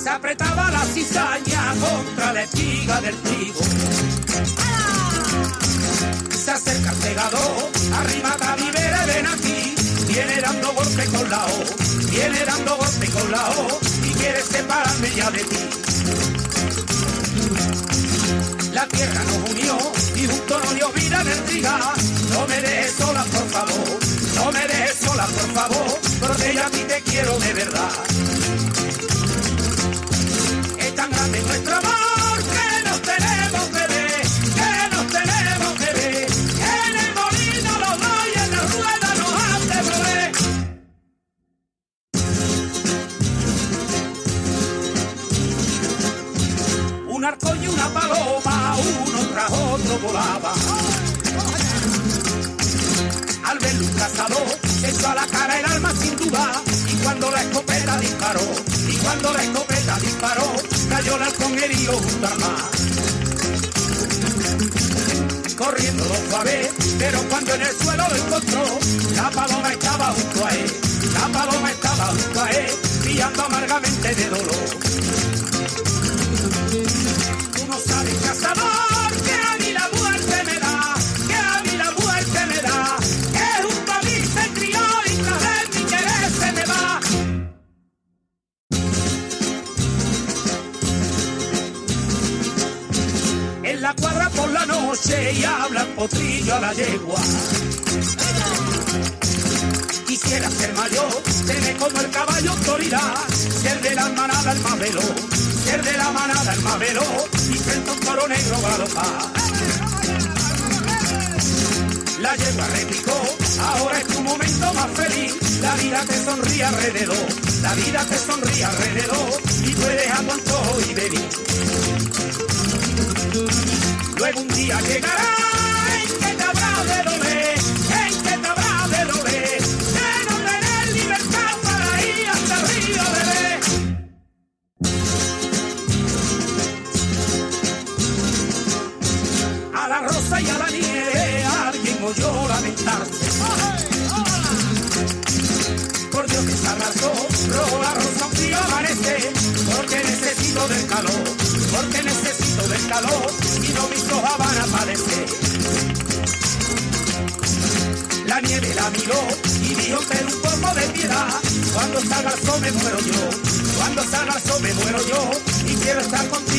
apretaba la cizaña contra la espiga del trigo. Se acerca el segador, arriba Calibera, ven aquí. Viene dando golpe con la O, viene dando golpe con la O, y quiere separarme ya de ti. La tierra nos unió y junto nos dio vida en el trigal. No me dejes sola, por favor, no me dejes sola, por favor, porque yo a ti te quiero de verdad. Es tan grande nuestro amor que nos tenemos que ver, que nos tenemos que ver. En el molino los dos y en la rueda nos han de mover. Un arco y una paloma, uno tras otro volaba. Al verlo un cazador, echó a la cara el alma sin duda. Y cuando la escopeta disparó, y cuando la escopeta disparó, cayó el halcón herido junto al mar. Corriendo lo fue a ver, pero cuando en el suelo lo encontró, la paloma estaba junto a él, la paloma estaba junto a él, brillando amargamente de dolor. Tú no sabes, cazador, que a mí la muerte me da, que a mí la muerte me da, que junto a mí se crió y tras de mi querer se me va. En la cuadra por la noche y habla el potrillo a la yegua. Quisiera ser mayor, tener como el caballo autoridad, ser de la manada el más veloz, ser de la manada el más veloz, y frente a un toro negro galopar. La yegua replicó, ahora es tu momento más feliz, la vida te sonríe alrededor, la vida te sonríe alrededor, y tú eres a tu antojo y venir. Luego un día llegará en que te habrá de doler, en que te habrá de doler, de no tener libertad para ir hasta el río bebé. A la rosa y a la nieve alguien oyó lamentarse. Por Dios que esa razón, rojo la rosa un día amanece, porque necesito del calor, porque necesito del calor, y no mis hojas van a aparecer. La nieve la miró y dijo ten un poco de piedad, cuando salga el sol me muero yo, cuando salga el sol me muero yo, y quiero estar contigo.